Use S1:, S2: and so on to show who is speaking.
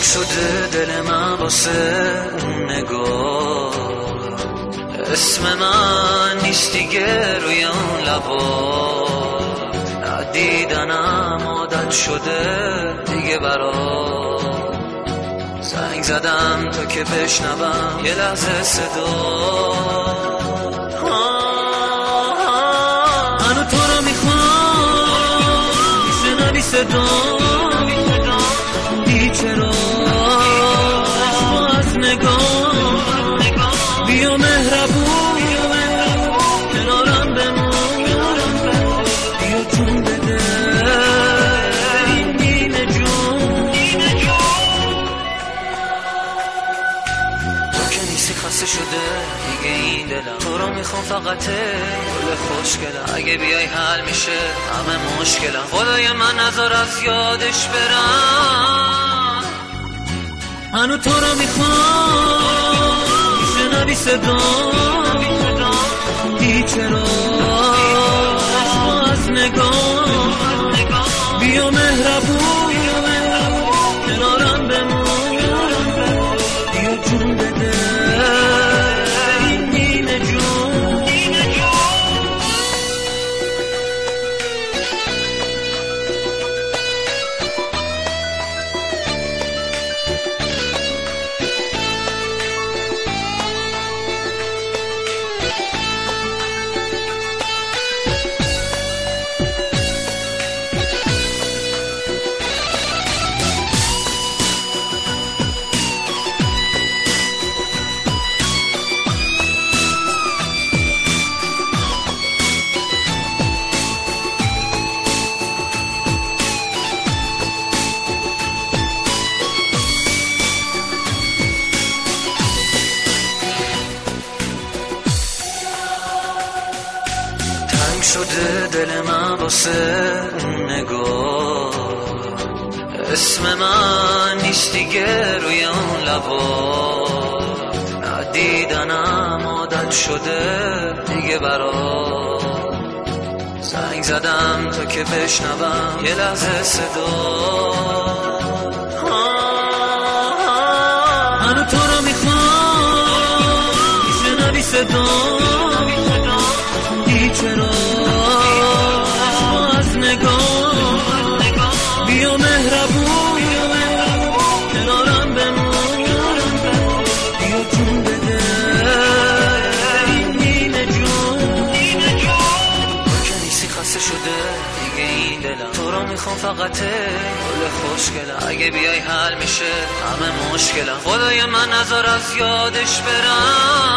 S1: شده دل من واسه اون نگاه، اسم من نیست دیگه روی اون لبا، ندیدنم عادت شده دیگه برات. زنگ زدم تا که بشنوم یه لحظه صدا، منو تو رو میخوام میشنوی صدا، چرا از نگاه بیا مهربون کنارم بمون، بیا جون بده این نیمه جون. تو که نیستی خسته شده دیگه این دلم، تو رو میخوام فقط گل خوشگلم، اگه بیای حل میشه همه مشکلم، خدای من نذار از یادش برم. منو تو رو میخوام میشنوی صدا، دی چرا از نگاه بیا مهربون کنارم بمون، بیا جون بده این نیمه جون. شده دل من واسه اون نگاه، اسم من نیست دیگه روی اون لبا، ندیدنم عادت شده دیگه برات. زنگ زدم تا که بشنوم یه لحظه صدا، منو تو رو میخوام میشنوی صدا، چرا از نگاه بیا مهربون کنارم بمون، بیا جون بده این نیمه جون. تو که نیستی خسته شده دیگه این دلم، تو رو میخوام فقط گل خوشگلم، اگه بیای حل میشه همه مشکلم، خدای من نذار از یادش برم.